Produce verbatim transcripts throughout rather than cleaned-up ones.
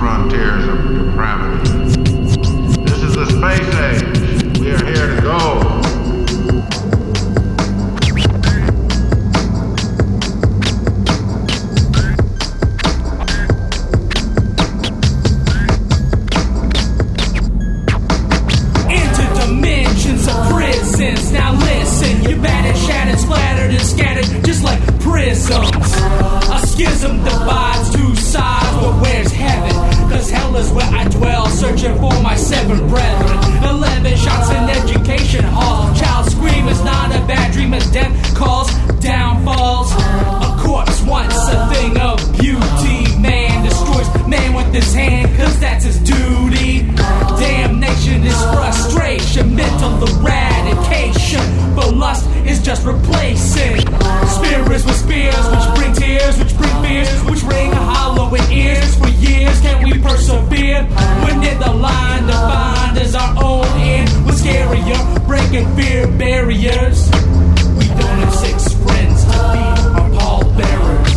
frontiers of depravity. This is the space age. We are here to go. Now listen, you're battered, shattered, splattered, and scattered just like prisms. A schism divides two sides, but where's heaven? Cause hell is where I dwell, searching for my seven brethren. Eleven shots in education hall. Child scream is not a bad dream as death calls downfalls. A corpse once a thing of beauty. Man destroys man with his hand, cause that's his duty. Damnation is frustration, mental eradication. But lust is just replacing spirits with spears, which bring tears, which bring fears, which ring hollow in ears. For years can we persevere when in the line defined as our own end? What's scarier, breaking fear barriers? We don't have six friends to be our pallbearers.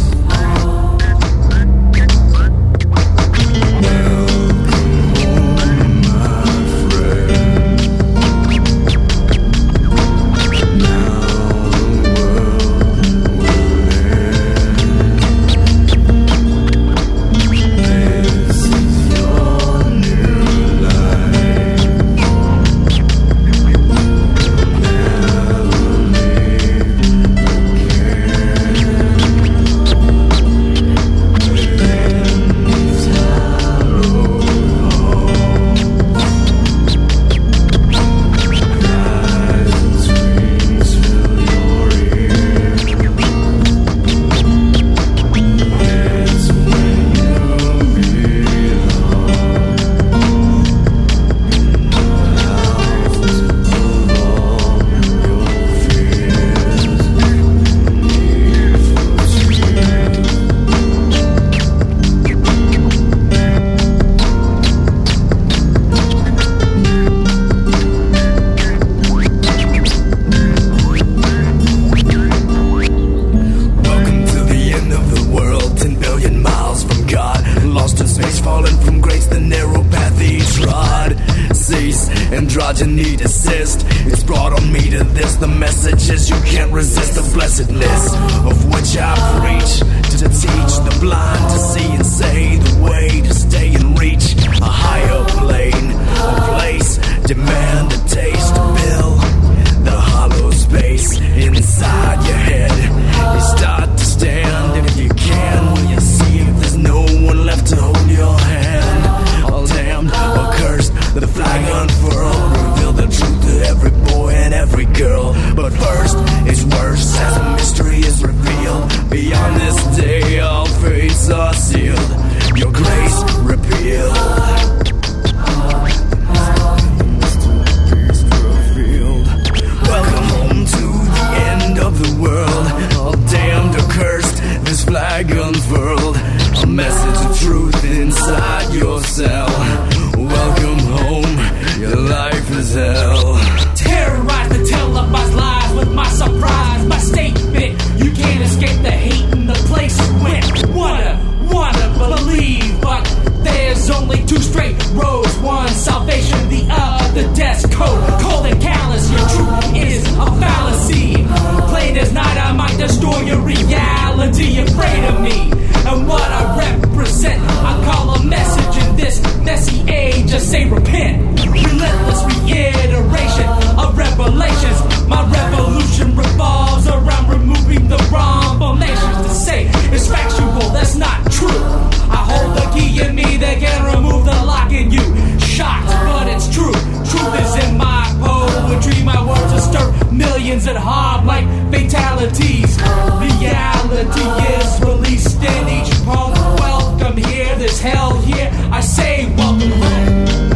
Androgyny desist. It's brought on me to this. The message is you can't resist the blessedness of which I preach. To teach the blind to see and say the way to stay and reach a higher plane, a place, demand a taste, to fill the hollow space inside your head. You start to stand if you can. When you see if there's no one left to hold your hand. All damned or cursed, the flag unfurled, reveal the truth to every boy and every girl. But first, it's worse as a mystery is revealed. Beyond this day, all fates are sealed. Your grace repealed. Welcome home to the end of the world. All damned or cursed, this flag unfurled. A message of truth inside your cell. Welcome home, your life is hell. Terrorize the televised lies with my surprise, my statement. You can't escape the hate in the place you went. Wanna, wanna believe, but there's only two straight roads. One salvation, the other death's code. Cold and callous, your truth is a fallacy. Plain as night, I might destroy your reality. Afraid of me and what I represent. I call a message in this messy age. Just say repent. Relentless reiteration of revelations. My revolution revolves around removing the wrong formations. To say it's factual, that's not true. I hold the key in me that can remove the lock in you. Shocked, but it's true. Truth is in my poetry. My words will stir millions at heart like fatalities. Reality is released in each poem. Welcome here, there's hell here. I say welcome home.